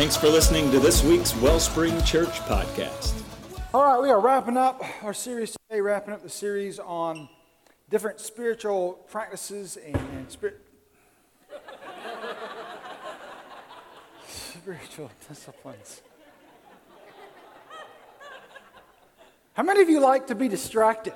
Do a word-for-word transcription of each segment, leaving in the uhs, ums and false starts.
Thanks for listening to this week's Wellspring Church podcast. All right, we are wrapping up our series today, wrapping up the series on different spiritual practices and, and spirit, spiritual disciplines. How many of you like to be distracted?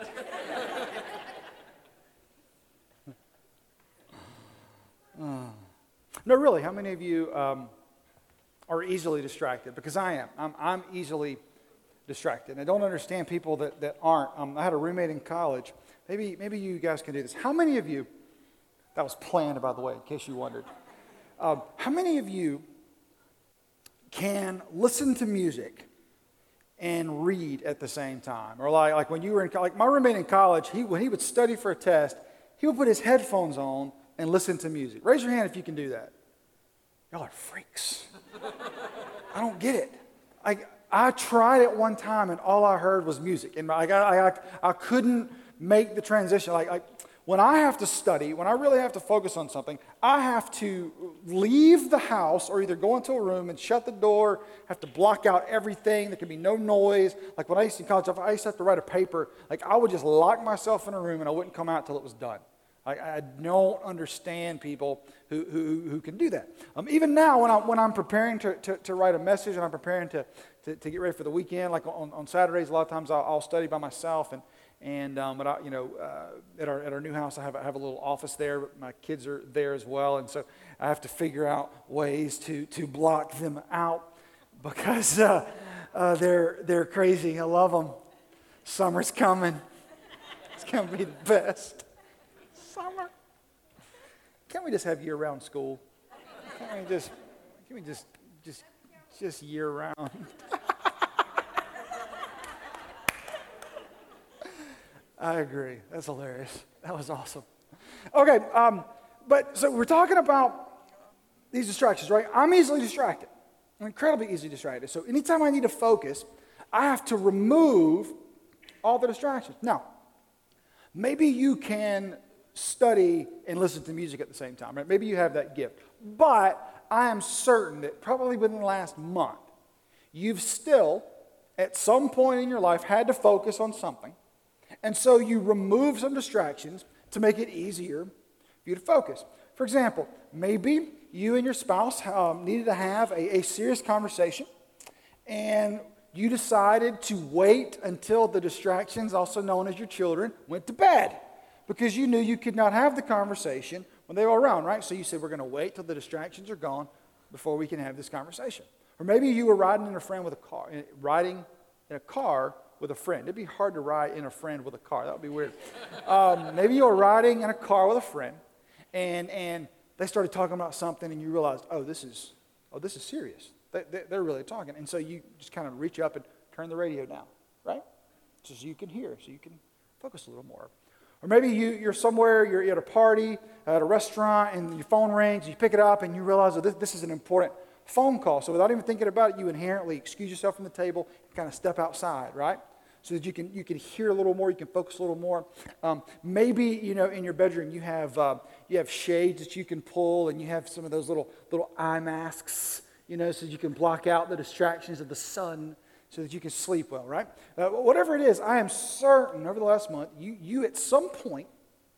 uh, no, really, how many of you um, are easily distracted? Because I am. I'm, I'm easily distracted. And I don't understand people that, that aren't. Um, I had a roommate in college. Maybe, maybe you guys can do this. How many of you, that was planned, by the way, in case you wondered. Um, how many of you can listen to music and read at the same time? Or like, like when you were in, like my roommate in college, he, when he would study for a test, he would put his headphones on and listen to music. Raise your hand if you can do that. Y'all are freaks. I don't get it. I, I tried it one time and all I heard was music. And I, I, I, I couldn't make the transition. Like, like when I have to study, when I really have to focus on something, I have to leave the house or either go into a room and shut the door, have to block out everything. There can be no noise. Like when I used to in college, if I used to have to write a paper, like I would just lock myself in a room and I wouldn't come out till it was done. I, I don't understand people who, who, who can do that. Um, even now, when, I, when I'm preparing to, to, to write a message and I'm preparing to, to, to get ready for the weekend, like on, on Saturdays, a lot of times I'll, I'll study by myself. And, and um, but I, you know, uh, at, our, at our new house, I have, I have a little office there. But my kids are there as well. And so I have to figure out ways to, to block them out because uh, uh, they're, they're crazy. I love them. Summer's coming. It's going to be the best. Summer. Can't we just have year-round school? Can't we just, can we just, just, just year-round? I agree. That's hilarious. That was awesome. Okay, um, but so we're talking about these distractions, right? I'm easily distracted. I'm incredibly easily distracted. So anytime I need to focus, I have to remove all the distractions. Now, maybe you can study and listen to music at the same time, right? Maybe you have that gift. But I am certain that probably within the last month, you've still, at some point in your life, had to focus on something. And so you remove some distractions to make it easier for you to focus. For example, maybe you and your spouse um, needed to have a, a serious conversation, and you decided to wait until the distractions, also known as your children, went to bed. Because you knew you could not have the conversation when they were around, right? So you said, we're going to wait till the distractions are gone before we can have this conversation. Or maybe you were riding in a friend with a car, riding in a car with a friend. It'd be hard to ride in a friend with a car. That would be weird. um, maybe you were riding in a car with a friend, and and they started talking about something, and you realized, oh, this is oh, this is serious. They, they, they're really talking. And so you just kind of reach up and turn the radio down, right? So you can hear, so you can focus a little more. Or maybe you, you're somewhere, you're at a party, at a restaurant, and your phone rings, you pick it up, and you realize that this, this is an important phone call. So without even thinking about it, you inherently excuse yourself from the table and kind of step outside, right? So that you can you can hear a little more, you can focus a little more. Um, maybe, you know, in your bedroom, you have uh, you have shades that you can pull, and you have some of those little little eye masks, you know, so you can block out the distractions of the sun, so that you can sleep well, right? Uh, whatever it is, I am certain over the last month, you, you at some point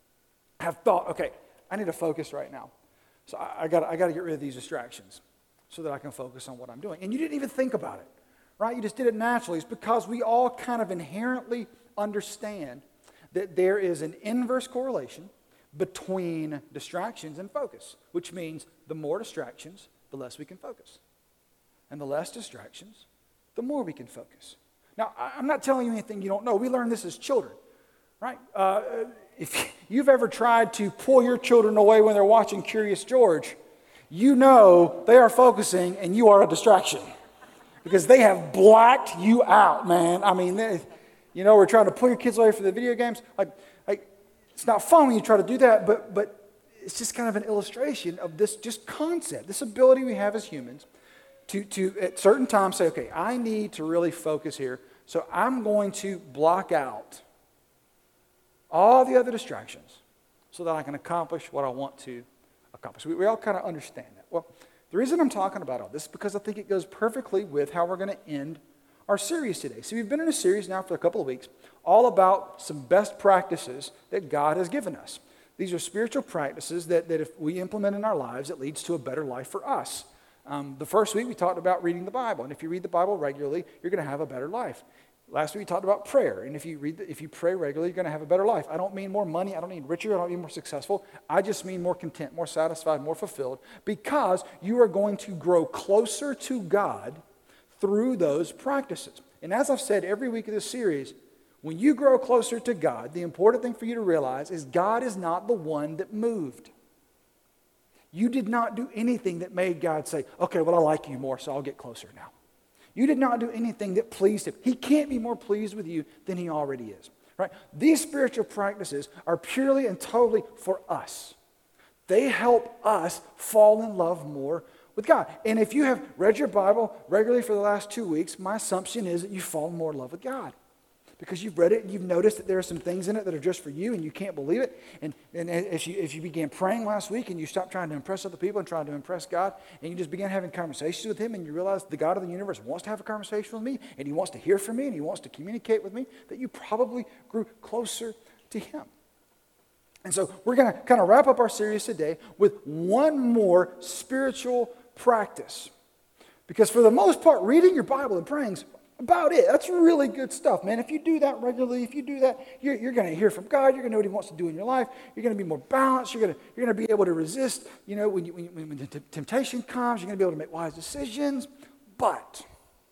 have thought, okay, I need to focus right now. So I, I got I got to get rid of these distractions so that I can focus on what I'm doing. And you didn't even think about it, right? You just did it naturally. It's because we all kind of inherently understand that there is an inverse correlation between distractions and focus, which means the more distractions, the less we can focus. And the less distractions, the more we can focus. Now, I'm not telling you anything you don't know. We learned this as children, right? Uh, if you've ever tried to pull your children away when they're watching Curious George, you know they are focusing and you are a distraction because they have blacked you out, man. I mean, they, you know, we're trying to pull your kids away from the video games. Like, like it's not fun when you try to do that, but but it's just kind of an illustration of this just concept, this ability we have as humans to, to at certain times say, okay, I need to really focus here, so I'm going to block out all the other distractions so that I can accomplish what I want to accomplish. We, we all kind of understand that. Well, The reason I'm talking about all this is because I think it goes perfectly with how we're going to end our series today. So we've been in a series now for a couple of weeks all about some best practices that God has given us. These are spiritual practices that, that if we implement in our lives, it leads to a better life for us. Um, the first week we talked about reading the Bible, and if you read the Bible regularly, you're going to have a better life. Last week we talked about prayer, and if you read, the, if you pray regularly, you're going to have a better life. I don't mean more money, I don't mean richer, I don't mean more successful. I just mean more content, more satisfied, more fulfilled, because you are going to grow closer to God through those practices. And as I've said every week of this series, when you grow closer to God, the important thing for you to realize is God is not the one that moved. You did not do anything that made God say, okay, well, I like you more, so I'll get closer now. You did not do anything that pleased him. He can't be more pleased with you than he already is, right? These spiritual practices are purely and totally for us. They help us fall in love more with God. And if you have read your Bible regularly for the last two weeks, my assumption is that you fall more in love with God. Because you've read it and you've noticed that there are some things in it that are just for you and you can't believe it. And, and if, you, if you began praying last week and you stopped trying to impress other people and trying to impress God, and you just began having conversations with him and you realize the God of the universe wants to have a conversation with me and he wants to hear from me and he wants to communicate with me, that you probably grew closer to him. And so we're going to kind of wrap up our series today with one more spiritual practice. Because for the most part, reading your Bible and praying about it. That's really good stuff, man. If you do that regularly, if you do that, you're, you're going to hear from God. You're going to know what he wants to do in your life. You're going to be more balanced. You're going to, you're going to be able to resist, you know, when, you, when, when the t- temptation comes, you're going to be able to make wise decisions. But,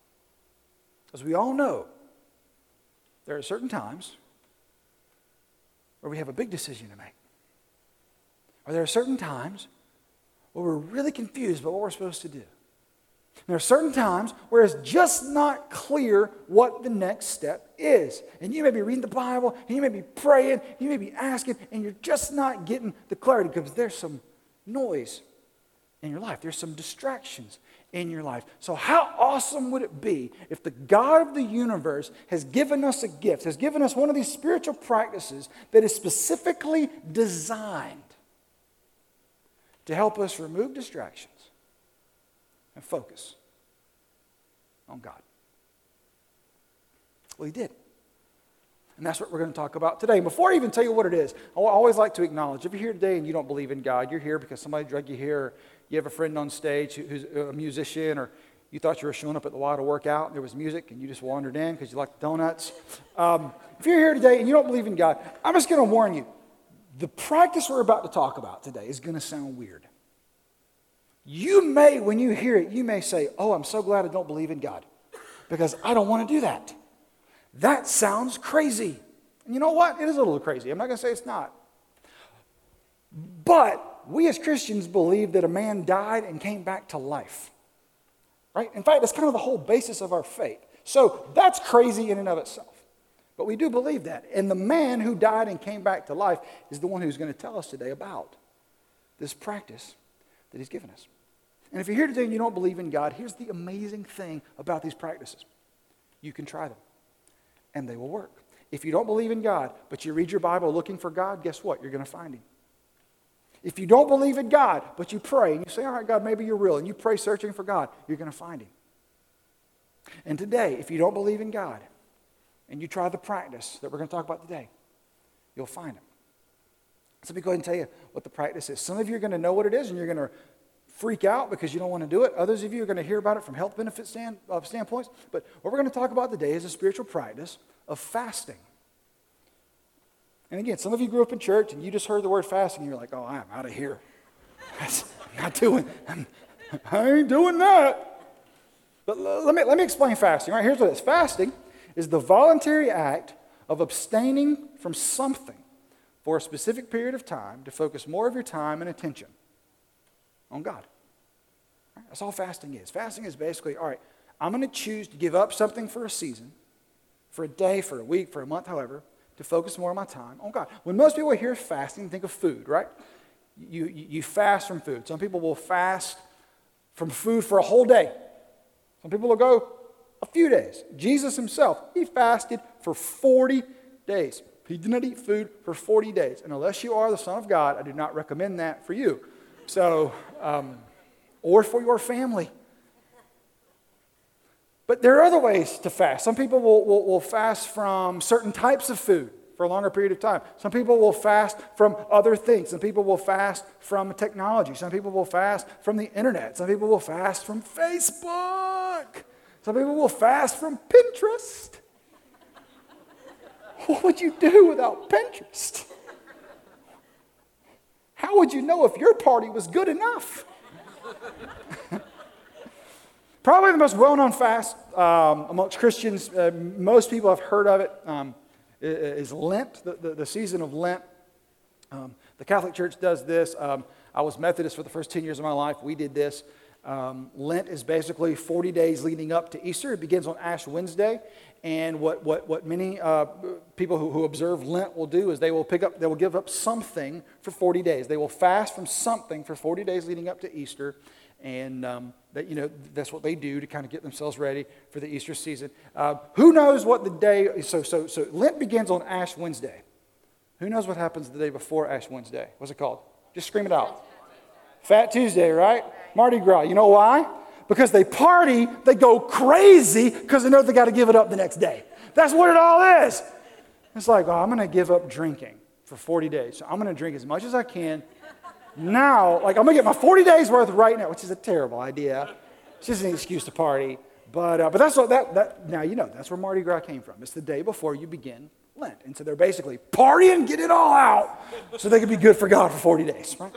as we all know, there are certain times where we have a big decision to make. Or there are certain times where we're really confused about what we're supposed to do. There are certain times where it's just not clear what the next step is. And you may be reading the Bible, and you may be praying, you may be asking, and you're just not getting the clarity because there's some noise in your life. There's some distractions in your life. So how awesome would it be if the God of the universe has given us a gift, has given us one of these spiritual practices that is specifically designed to help us remove distractions and focus on God. Well, he did. And that's what we're going to talk about today. And before I even tell you what it is, I always like to acknowledge, if you're here today and you don't believe in God, you're here because somebody dragged you here, or you have a friend on stage who's a musician, or you thought you were showing up at the Y to work out, and there was music, and you just wandered in because you like donuts. Um, if you're here today and you don't believe in God, I'm just going to warn you, the practice we're about to talk about today is going to sound weird. You may, when you hear it, you may say, oh, I'm so glad I don't believe in God because I don't want to do that. That sounds crazy. And you know what? It is a little crazy. I'm not going to say it's not. But we as Christians believe that a man died and came back to life. Right? In fact, that's kind of the whole basis of our faith. So that's crazy in and of itself. But we do believe that. And the man who died and came back to life is the one who's going to tell us today about this practice that he's given us. And if you're here today and you don't believe in God, here's the amazing thing about these practices. You can try them, and they will work. If you don't believe in God, but you read your Bible looking for God, guess what? You're going to find him. If you don't believe in God, but you pray, and you say, all right, God, maybe you're real, and you pray searching for God, you're going to find him. And today, if you don't believe in God, and you try the practice that we're going to talk about today, you'll find him. So let me go ahead and tell you what the practice is. Some of you are going to know what it is, and you're going to freak out because you don't want to do it. Others of you are going to hear about it from health benefit stand, uh, standpoints. But what we're going to talk about today is a spiritual practice of fasting. And again, some of you grew up in church and you just heard the word fasting and you're like, oh, I'm out of here. I'm not doing, I'm, I ain't doing that. But let me, let me explain fasting. All right, here's what it is. Fasting is the voluntary act of abstaining from something for a specific period of time to focus more of your time and attention on God. Right? That's all fasting is. Fasting is basically, all right, I'm going to choose to give up something for a season, for a day, for a week, for a month, however, to focus more of my time on God. When most people hear fasting, think of food, right? You, you, you fast from food. Some people will fast from food for a whole day. Some people will go a few days. Jesus himself, he fasted for forty days. He did not eat food for forty days. And unless you are the Son of God, I do not recommend that for you. So, um, or for your family. But there are other ways to fast. Some people will, will, will fast from certain types of food for a longer period of time. Some people will fast from other things. Some people will fast from technology. Some people will fast from the internet. Some people will fast from Facebook. Some people will fast from Pinterest. What would you do without Pinterest? How would you know if your party was good enough? Probably the most well-known fast um, amongst Christians, uh, most people have heard of it, um, is Lent, the, the, the season of Lent. Um, the Catholic Church does this. Um, I was Methodist for the first ten years of my life. We did this. Um, Lent is basically forty days leading up to Easter. It begins on Ash Wednesday. And what, what, what many uh, people who, who observe Lent will do is they will pick up, they will give up something for forty days. They will fast from something for forty days leading up to Easter. And um, that, you know, that's what they do to kind of get themselves ready for the Easter season. Uh, who knows what the day, so, so, so Lent begins on Ash Wednesday. Who knows what happens the day before Ash Wednesday? What's it called? Just scream it out. Fat Tuesday, right? Mardi Gras. You know why? Because they party, they go crazy because they know they got to give it up the next day. That's what it all is. It's like, oh, I'm going to give up drinking for forty days. So I'm going to drink as much as I can. Now, like I'm going to get my forty days worth right now, which is a terrible idea. It's just an excuse to party. But uh, but that's what that, that, now you know, that's where Mardi Gras came from. It's the day before you begin Lent. And so they're basically partying, get it all out so they can be good for God for forty days, right?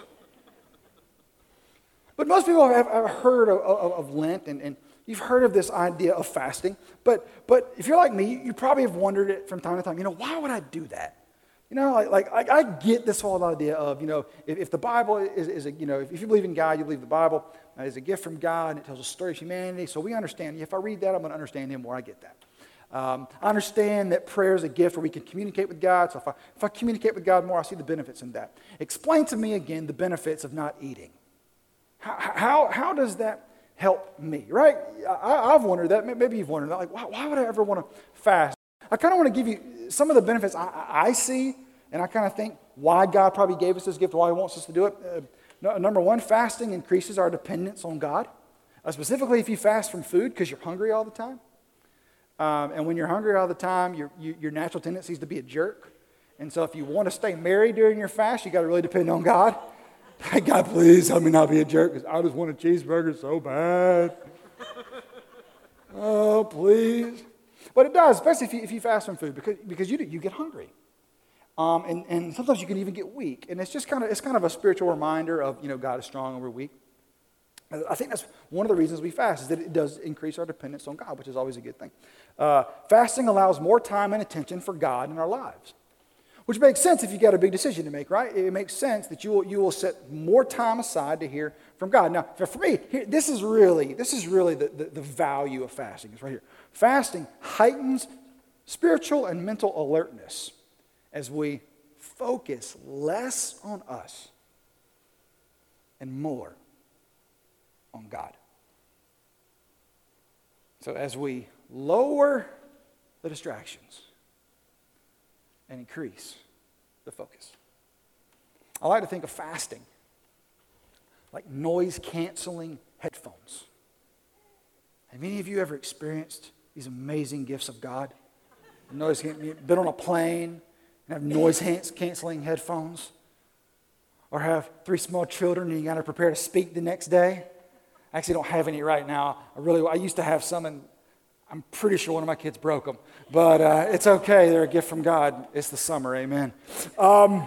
But most people have, have heard of, of, of Lent, and, and you've heard of this idea of fasting. But but if you're like me, you probably have wondered it from time to time. You know, why would I do that? You know, like, like, like I get this whole idea of, you know, if, if the Bible is, is a, you know, if you believe in God, you believe the Bible uh, is a gift from God, and it tells a story of humanity. So we understand. If I read that, I'm going to understand Him more. I get that. Um, I understand that prayer is a gift where we can communicate with God. So if I, if I communicate with God more, I see the benefits in that. Explain to me again the benefits of not eating. How, how, how does that help me, right? I, I've wondered that. Maybe you've wondered that. Like, why, why would I ever want to fast? I kind of want to give you some of the benefits I, I see, and I kind of think why God probably gave us this gift, why He wants us to do it. Uh, no, number one, fasting increases our dependence on God, uh, specifically if you fast from food because you're hungry all the time. Um, and when you're hungry all the time, your, you, your natural tendency is to be a jerk. And so if you want to stay married during your fast, you got to really depend on God. Hey, God, please help me not be a jerk because I just want a cheeseburger so bad. Oh, please. But it does, especially if you, if you fast from food, because, because you, you get hungry. Um, and, and sometimes you can even get weak. And it's just kind of, it's kind of a spiritual reminder of, you know, God is strong and we're weak. I think that's one of the reasons we fast, is that it does increase our dependence on God, which is always a good thing. Uh, fasting allows more time and attention for God in our lives, which makes sense if you've got a big decision to make, right? It makes sense that you will, you will set more time aside to hear from God. Now, for me, here, this is really, this is really the, the, the value of fasting. It's right here. Fasting heightens spiritual and mental alertness as we focus less on us and more on God. So as we lower the distractions and increase the focus. I like to think of fasting like noise-canceling headphones. Have any of you ever experienced these amazing gifts of God? Noise, been on a plane and have noise-canceling headphones? Or have three small children and you got to prepare to speak the next day? I actually don't have any right now. I really, I used to have some, and I'm pretty sure one of my kids broke them. But uh, it's okay. They're a gift from God. It's the summer, amen. Um,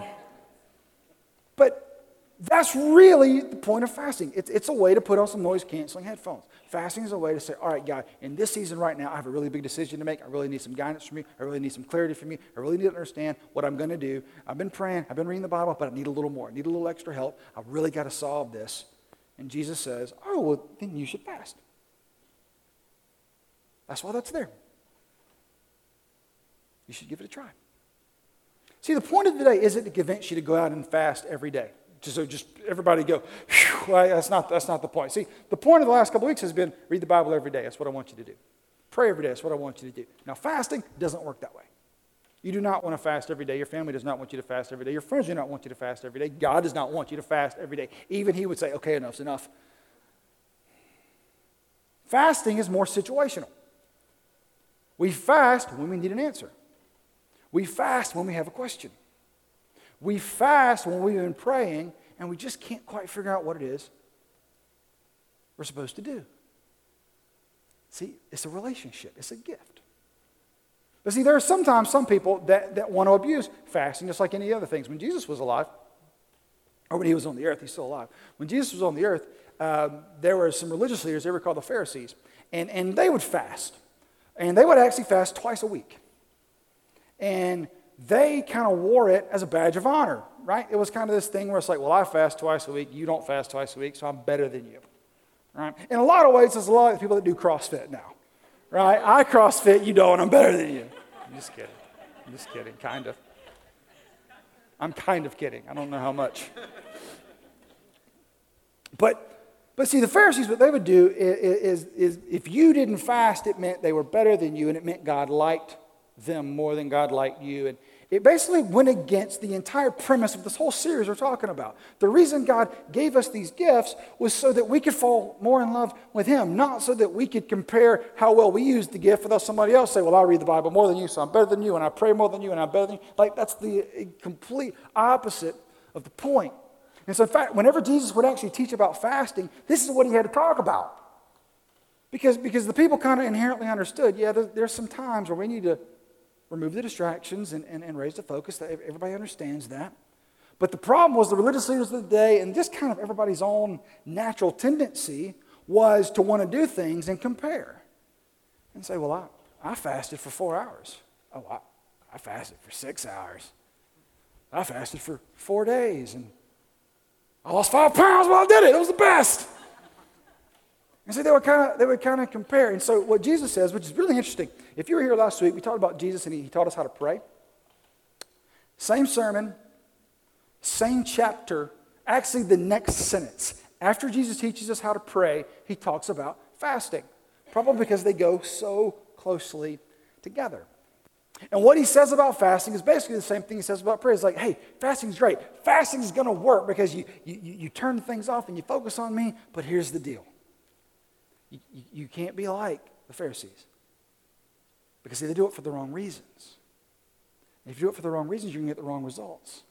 but that's really the point of fasting. It's, it's a way to put on some noise-canceling headphones. Fasting is a way to say, all right, God, in this season right now, I have a really big decision to make. I really need some guidance from you. I really need some clarity from you. I really need to understand what I'm going to do. I've been praying. I've been reading the Bible, but I need a little more. I need a little extra help. I really got to solve this. And Jesus says, oh, well, then you should fast. That's why that's there. You should give it a try. See, the point of the day isn't to convince you to go out and fast every day. Just, so just everybody go, phew, well, that's not, that's not the point. See, the point of the last couple of weeks has been read the Bible every day. That's what I want you to do. Pray every day. That's what I want you to do. Now, fasting doesn't work that way. You do not want to fast every day. Your family does not want you to fast every day. Your friends do not want you to fast every day. God does not want you to fast every day. Even He would say, okay, enough's enough. Fasting is more situational. We fast when we need an answer. We fast when we have a question. We fast when we've been praying and we just can't quite figure out what it is we're supposed to do. See, it's a relationship. It's a gift. But see, there are sometimes some people that, that want to abuse fasting, just like any other things. When Jesus was alive, or when he was on the earth, he's still alive. When Jesus was on the earth, um, there were some religious leaders, they were called the Pharisees, and, and they would fast. And they would actually fast twice a week. And they kind of wore it as a badge of honor, right? It was kind of this thing where it's like, well, I fast twice a week, you don't fast twice a week, so I'm better than you, right? In a lot of ways, there's a lot of people that do CrossFit now, right? I CrossFit, you don't, I'm better than you. I'm just kidding. I'm just kidding, kind of. I'm kind of kidding. I don't know how much. But but see, the Pharisees, what they would do is, is, is if you didn't fast, it meant they were better than you, and it meant God liked them more than God liked you. And it basically went against the entire premise of this whole series we're talking about. The reason God gave us these gifts was so that we could fall more in love with Him, not so that we could compare how well we used the gift without somebody else say, well, I read the Bible more than you, so I'm better than you, and I pray more than you, and I'm better than you. Like, that's the complete opposite of the point. And so, in fact, whenever Jesus would actually teach about fasting, this is what He had to talk about. Because, because the people kind of inherently understood, yeah, there, there's some times where we need to remove the distractions and, and, and raise the focus. That everybody understands that. But the problem was the religious leaders of the day, and just kind of everybody's own natural tendency, was to want to do things and compare. And say, well, I, I fasted for four hours. Oh, I, I fasted for six hours. I fasted for four days, and I lost five pounds while I did it. It was the best. And so they would kind of they would kind of compare. And so what Jesus says, which is really interesting, if you were here last week, we talked about Jesus and he, he taught us how to pray. Same sermon, same chapter, actually the next sentence. After Jesus teaches us how to pray, he talks about fasting. Probably because they go so closely together. And what he says about fasting is basically the same thing he says about prayer. It's like, hey, fasting's great. Fasting is going to work because you, you, you turn things off and you focus on me, but here's the deal. You, you, you can't be like the Pharisees because see, they do it for the wrong reasons. And if you do it for the wrong reasons, you're going to get the wrong results.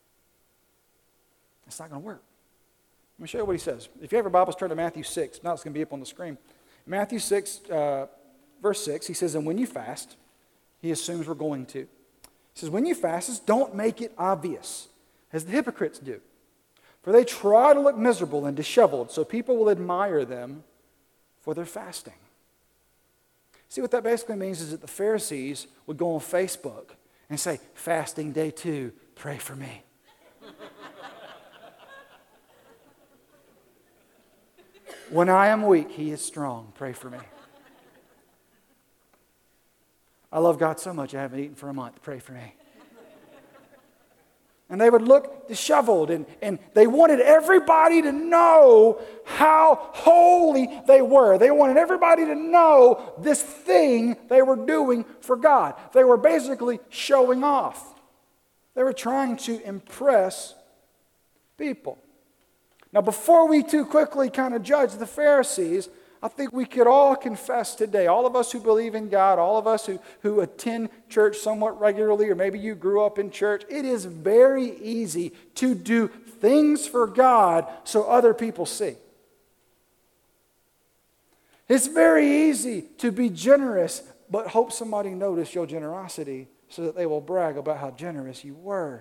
It's not going to work. Let me show you what he says. If you have your Bibles, turn to Matthew six. Now it's going to be up on the screen. Matthew six, uh, verse six, he says, and when you fast, he assumes we're going to. He says, when you fast, don't make it obvious, as the hypocrites do. For they try to look miserable and disheveled, so people will admire them for their fasting. See, what that basically means is that the Pharisees would go on Facebook and say, fasting day two, pray for me. When I am weak, he is strong, pray for me. I love God so much I haven't eaten for a month. Pray for me. And they would look disheveled, and, and they wanted everybody to know how holy they were. They wanted everybody to know this thing they were doing for God. They were basically showing off. They were trying to impress people. Now, before we too quickly kind of judge the Pharisees, I think we could all confess today, all of us who believe in God, all of us who, who attend church somewhat regularly, or maybe you grew up in church, it is very easy to do things for God so other people see. It's very easy to be generous, but hope somebody notice your generosity so that they will brag about how generous you were.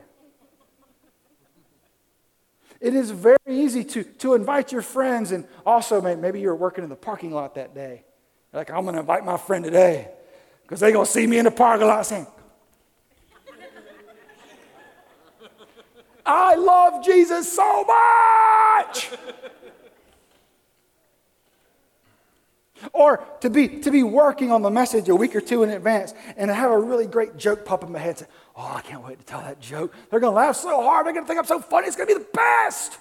It is very easy to, to invite your friends, and also maybe you're working in the parking lot that day. You're like, I'm going to invite my friend today because they're going to see me in the parking lot saying, I love Jesus so much. Or to be to be working on the message a week or two in advance and to have a really great joke pop in my head and say, oh, I can't wait to tell that joke. They're going to laugh so hard. They're going to think I'm so funny. It's going to be the best.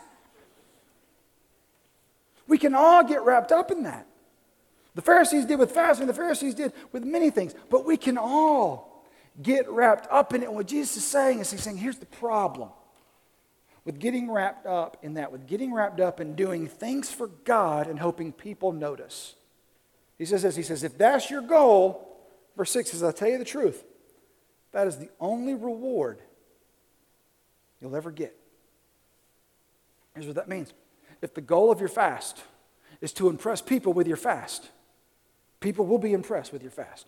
We can all get wrapped up in that. The Pharisees did with fasting. The Pharisees did with many things. But we can all get wrapped up in it. And what Jesus is saying is he's saying, here's the problem with getting wrapped up in that, with getting wrapped up in doing things for God and hoping people notice. He says this, he says, if that's your goal, verse six says, I'll tell you the truth, that is the only reward you'll ever get. Here's what that means. If the goal of your fast is to impress people with your fast, people will be impressed with your fast.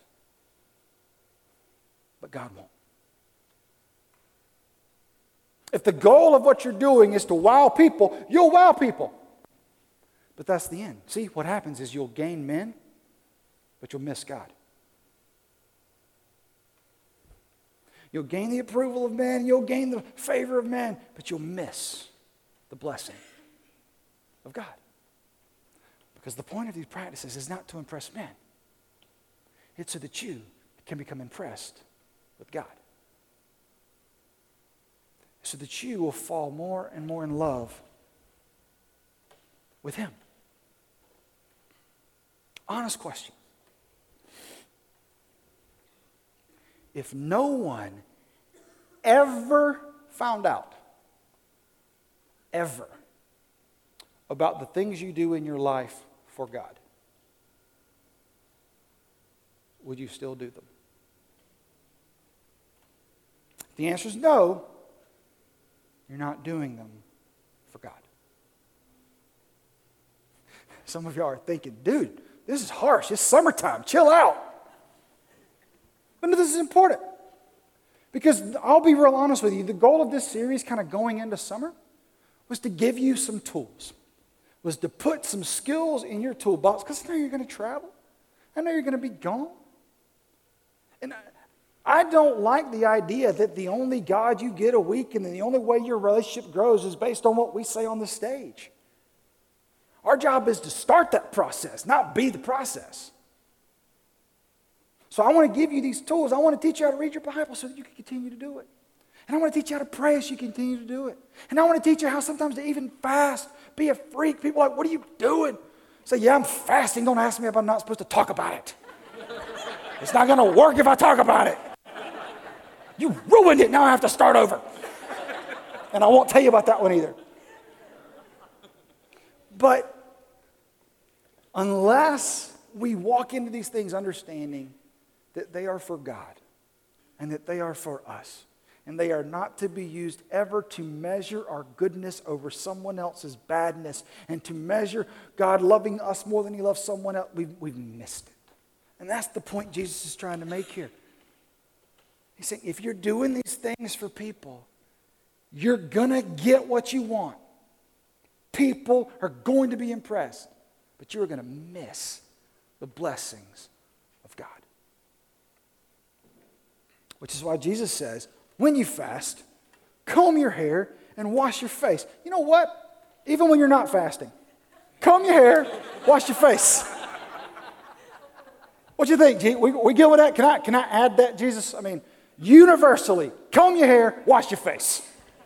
But God won't. If the goal of what you're doing is to wow people, you'll wow people. But that's the end. See, what happens is you'll gain men, but you'll miss God. You'll gain the approval of men, you'll gain the favor of men, but you'll miss the blessing of God. Because the point of these practices is not to impress men. It's so that you can become impressed with God. So that you will fall more and more in love with Him. Honest question. If no one ever found out, ever, about the things you do in your life for God, would you still do them? If the answer is no, you're not doing them for God. Some of y'all are thinking, dude, this is harsh. It's summertime. Chill out. But no, this is important. Because I'll be real honest with you, the goal of this series kind of going into summer was to give you some tools, was to put some skills in your toolbox, because I know you're going to travel. I know you're going to be gone. And I, I don't like the idea that the only God you get a week and the only way your relationship grows is based on what we say on the stage. Our job is to start that process, not be the process. So I want to give you these tools. I want to teach you how to read your Bible so that you can continue to do it. And I want to teach you how to pray so you continue to do it. And I want to teach you how sometimes to even fast, be a freak. People are like, what are you doing? Say, yeah, I'm fasting. Don't ask me if I'm not supposed to talk about it. It's not going to work if I talk about it. You ruined it. Now I have to start over. And I won't tell you about that one either. But unless we walk into these things understanding that they are for God and that they are for us, and they are not to be used ever to measure our goodness over someone else's badness and to measure God loving us more than He loves someone else, we've, we've missed it. And that's the point Jesus is trying to make here. He's saying, if you're doing these things for people, you're going to get what you want. People are going to be impressed, but you're going to miss the blessings of God. Which is why Jesus says, when you fast, comb your hair and wash your face. You know what? Even when you're not fasting, comb your hair, wash your face. What do you think? We, we get with that? Can I, can I add that, Jesus? I mean, universally, comb your hair, wash your face.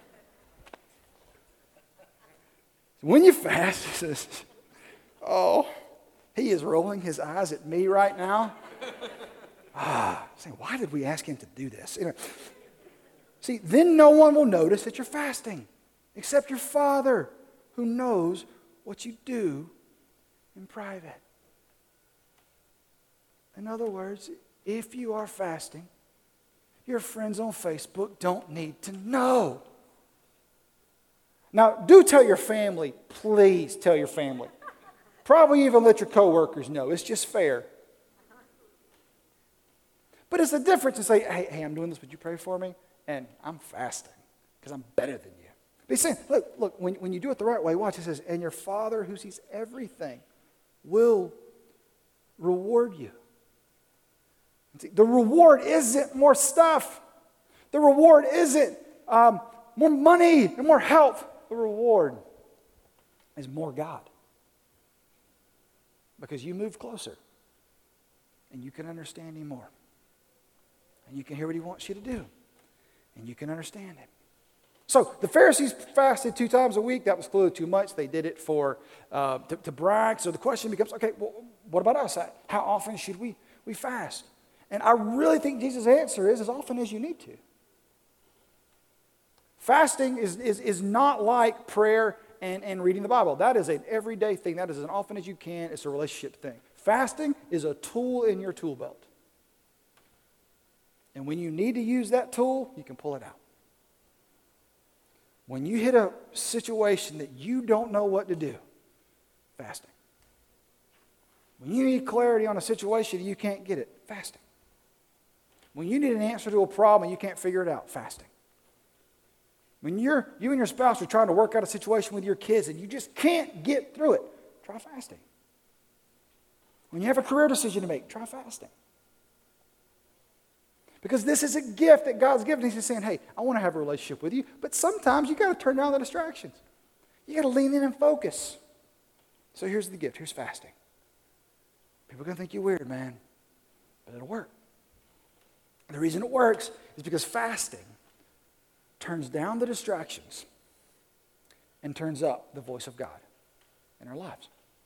When you fast, he says, oh, he is rolling his eyes at me right now. Ah, saying, why did we ask him to do this? You know, see, then no one will notice that you're fasting, except your Father who knows what you do in private. In other words, if you are fasting, your friends on Facebook don't need to know. Now, do tell your family, please tell your family. Probably even let your coworkers know. It's just fair. But it's a difference to say, hey, hey, I'm doing this, would you pray for me? And I'm fasting because I'm better than you. But he's saying, look, look, when, when you do it the right way, watch, it says, and your Father who sees everything will reward you. See, the reward isn't more stuff. The reward isn't um, more money and more health. The reward is more God. Because you move closer and you can understand Him more. And you can hear what He wants you to do. And you can understand it. So the Pharisees fasted two times a week. That was clearly too much. They did it for uh, to, to brag. So the question becomes, okay, well, what about us? How often should we, we fast? And I really think Jesus' answer is as often as you need to. Fasting is, is, is not like prayer and, and reading the Bible. That is an everyday thing. That is as often as you can. It's a relationship thing. Fasting is a tool in your tool belt. And when you need to use that tool, you can pull it out. When you hit a situation that you don't know what to do, fasting. When you need clarity on a situation and you can't get it, fasting. When you need an answer to a problem and you can't figure it out, fasting. When you're, you and your spouse are trying to work out a situation with your kids and you just can't get through it, try fasting. When you have a career decision to make, try fasting. Because this is a gift that God's given. He's just saying, hey, I want to have a relationship with you, but sometimes you got to turn down the distractions. You got to lean in and focus. So here's the gift. Here's fasting. People are going to think you're weird, man, but it'll work. And the reason it works is because fasting turns down the distractions and turns up the voice of God in our lives.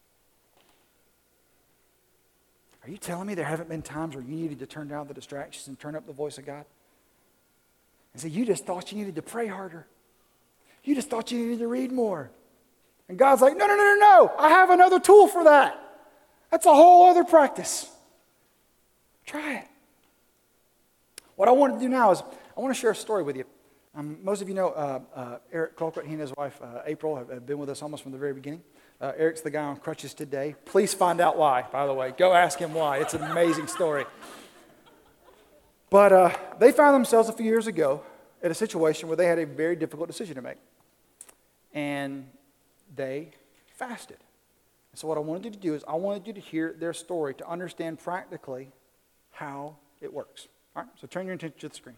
Are you telling me there haven't been times where you needed to turn down the distractions and turn up the voice of God? And say, you just thought you needed to pray harder. You just thought you needed to read more. And God's like, no, no, no, no, no. I have another tool for that. That's a whole other practice. Try it. What I want to do now is I want to share a story with you. Um, most of you know uh, uh, Eric Colquitt. He and his wife, uh, April, have, have been with us almost from the very beginning. Uh, Eric's the guy on crutches today. Please find out why, by the way. Go ask him why. It's an amazing story. But uh, they found themselves a few years ago at a situation where they had a very difficult decision to make. And they fasted. So what I wanted you to do is I wanted you to hear their story to understand practically how it works. All right, so turn your attention to the screen.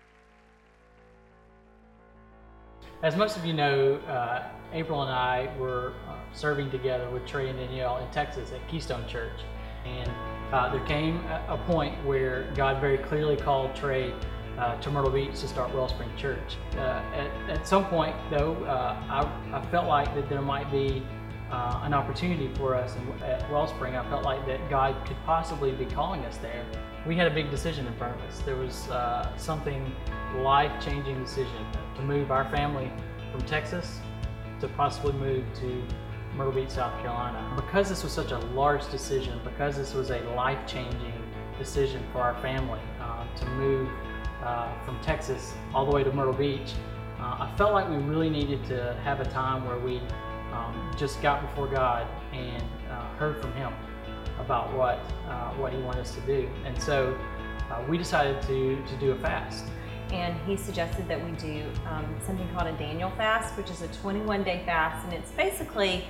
As most of you know, uh, April and I were uh, serving together with Trey and Danielle in Texas at Keystone Church. And uh, there came a, a point where God very clearly called Trey uh, to Myrtle Beach to start Wellspring Church. Uh, at, at some point, though, uh, I, I felt like that there might be uh, an opportunity for us in, at Wellspring. I felt like that God could possibly be calling us there. We had a big decision in front of us. There was uh, something life-changing decision to move our family from Texas to possibly move to Myrtle Beach, South Carolina. Because this was such a large decision, because this was a life-changing decision for our family uh, to move uh, from Texas all the way to Myrtle Beach, uh, I felt like we really needed to have a time where we um, just got before God and uh, heard from Him about what uh, what He wanted us to do. And so uh, we decided to, to do a fast. And he suggested that we do um, something called a Daniel fast, which is a twenty-one day fast, and it's basically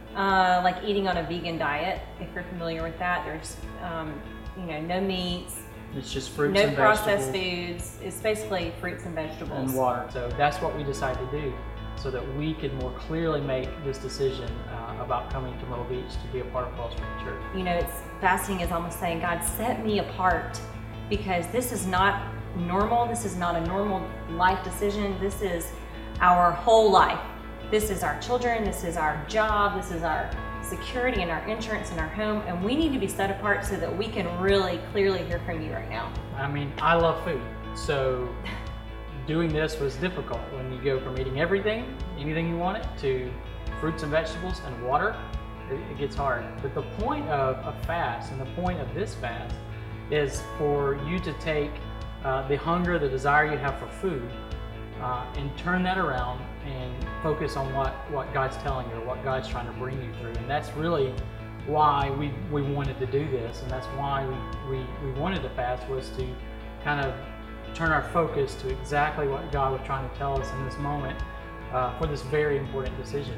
uh, like eating on a vegan diet. If you're familiar with that, there's um, you know no meats, it's just fruits no and processed vegetables. foods. It's basically fruits and vegetables and water. So that's what we decided to do, so that we could more clearly make this decision uh, about coming to Myrtle Beach to be a part of Wellspring Church. You know, it's fasting is almost saying, God, set me apart, because this is not normal. This is not a normal life decision. This is our whole life. This is our children. This is our job. This is our security and our insurance and our home. And we need to be set apart so that we can really clearly hear from you right now. I mean, I love food. So doing this was difficult. When you go from eating everything, anything you wanted, to fruits and vegetables and water, it, it gets hard. But the point of a fast, and the point of this fast, is for you to take Uh, the hunger, the desire you have for food, uh, and turn that around and focus on what, what God's telling you, or what God's trying to bring you through. And that's really why we, we wanted to do this, and that's why we, we, we wanted to fast, was to kind of turn our focus to exactly what God was trying to tell us in this moment uh, for this very important decision.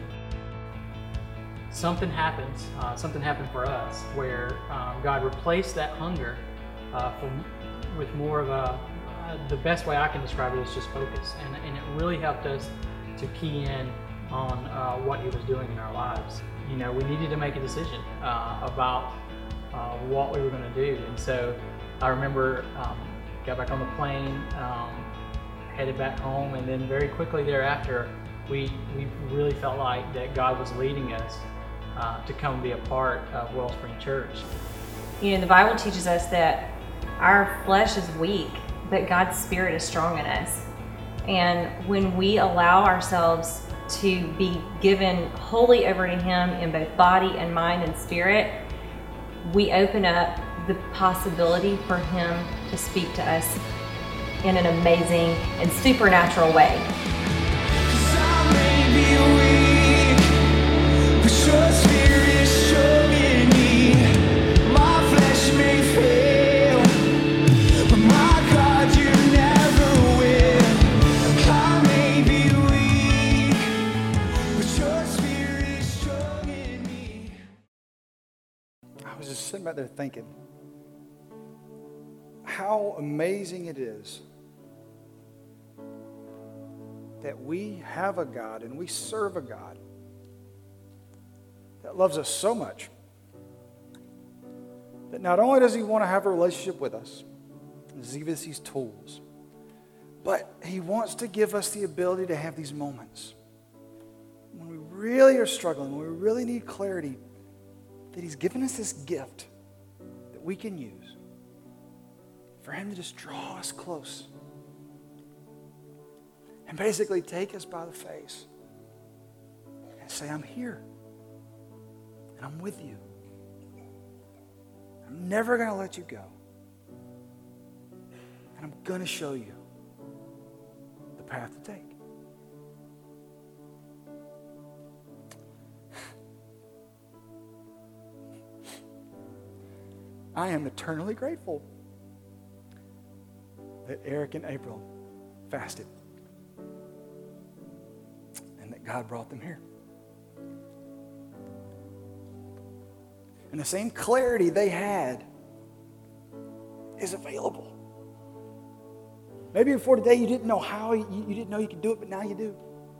Something happens, uh, something happened for us where um, God replaced that hunger uh, for with more of a, uh, the best way I can describe it is just focus. And, and it really helped us to key in on uh, what He was doing in our lives. You know, we needed to make a decision uh, about uh, what we were going to do. And so I remember um, got back on the plane, um, headed back home, and then very quickly thereafter, we, we really felt like that God was leading us uh, to come be a part of Wellspring Church. You know, the Bible teaches us that our flesh is weak, but God's Spirit is strong in us. And when we allow ourselves to be given wholly over to Him in both body and mind and spirit, we open up the possibility for him to speak to us in an amazing and supernatural way. I was just sitting back there thinking how amazing it is that we have a God and we serve a God that loves us so much that not only does he want to have a relationship with us, does he give us these tools, but he wants to give us the ability to have these moments when we really are struggling, when we really need clarity, that he's given us this gift that we can use for him to just draw us close and basically take us by the face and say, I'm here and I'm with you. I'm never going to let you go. And I'm going to show you the path to take. I am eternally grateful that Eric and April fasted and that God brought them here. And the same clarity they had is available. Maybe before today you didn't know how, you, you didn't know you could do it, but now you do.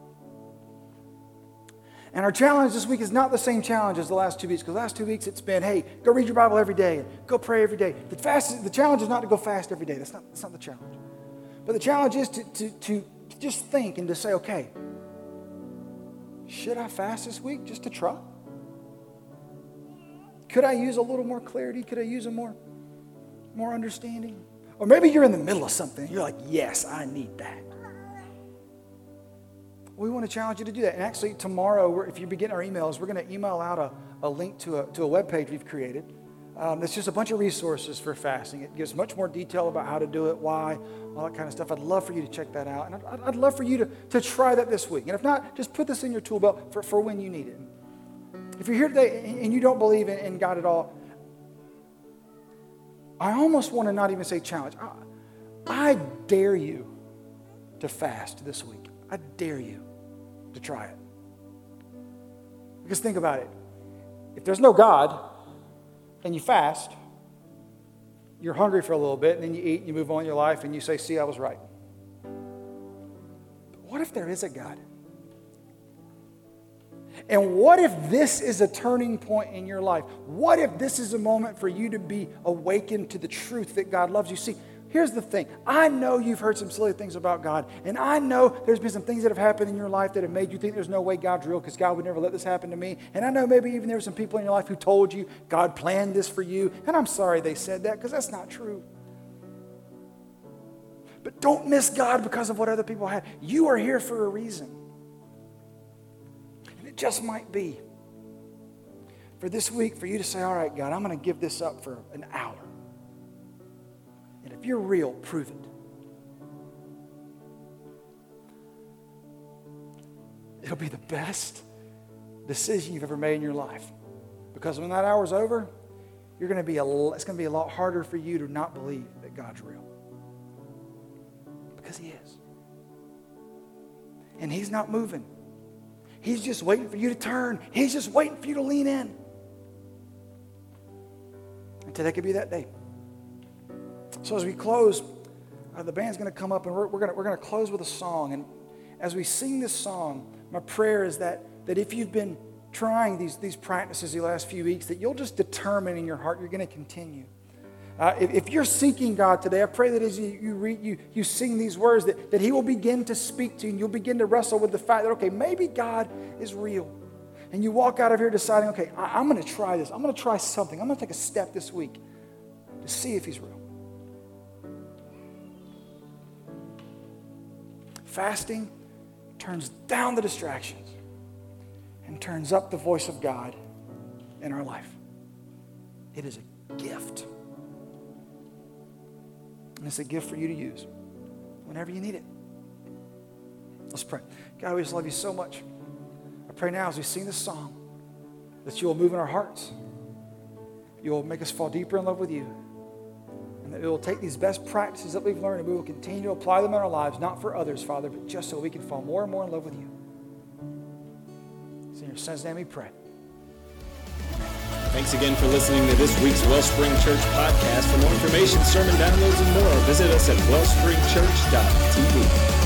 And our challenge this week is not the same challenge as the last two weeks, because the last two weeks it's been, hey, go read your Bible every day, and go pray every day. The, fast, the challenge is not to go fast every day. That's not, that's not the challenge. But the challenge is to, to, to just think and to say, okay, should I fast this week just to try? Could I use a little more clarity? Could I use a more, more understanding? Or maybe you're in the middle of something. You're like, yes, I need that. We want to challenge you to do that. And actually, tomorrow, we're, if you begin our emails, we're going to email out a, a link to a, to a webpage we've created. Um, that's just a bunch of resources for fasting. It gives much more detail about how to do it, why, all that kind of stuff. I'd love for you to check that out. And I'd, I'd love for you to, to try that this week. And if not, just put this in your tool belt for, for when you need it. If you're here today and you don't believe in, in God at all, I almost want to not even say challenge. I, I dare you to fast this week. I dare you to try it. Because think about it. If there's no God and you fast, you're hungry for a little bit and then you eat and you move on in your life and you say, see, I was right. But what if there is a God? And what if this is a turning point in your life? What if this is a moment for you to be awakened to the truth that God loves you? See, here's the thing. I know you've heard some silly things about God, and I know there's been some things that have happened in your life that have made you think there's no way God's real because God would never let this happen to me. And I know maybe even there were some people in your life who told you God planned this for you, and I'm sorry they said that because that's not true. But don't miss God because of what other people had. You are here for a reason. And it just might be for this week for you to say, all right, God, I'm going to give this up for an hour. And if you're real, prove it. It'll be the best decision you've ever made in your life. Because when that hour's over, you're going to be a, it's going to be a lot harder for you to not believe that God's real. Because he is. And he's not moving. He's just waiting for you to turn. He's just waiting for you to lean in. And today could be that day. So as we close, uh, the band's going to come up and we're, we're going we're going to close with a song. And as we sing this song, my prayer is that, that if you've been trying these, these practices the last few weeks, that you'll just determine in your heart you're going to continue. Uh, if, if you're seeking God today, I pray that as you you, read, you you sing these words, that, that he will begin to speak to you and you'll begin to wrestle with the fact that, okay, maybe God is real. And you walk out of here deciding, okay, I, I'm going to try this. I'm going to try something. I'm going to take a step this week to see if he's real. Fasting turns down the distractions and turns up the voice of God in our life. It is a gift. And it's a gift for you to use whenever you need it. Let's pray. God, we just love you so much. I pray now as we sing this song that you will move in our hearts. You will make us fall deeper in love with you. And that we will take these best practices that we've learned and we will continue to apply them in our lives, not for others, Father, but just so we can fall more and more in love with you. It's in your Son's name we pray. Thanks again for listening to this week's Wellspring Church podcast. For more information, sermon downloads, and more, visit us at wellspring church dot t v.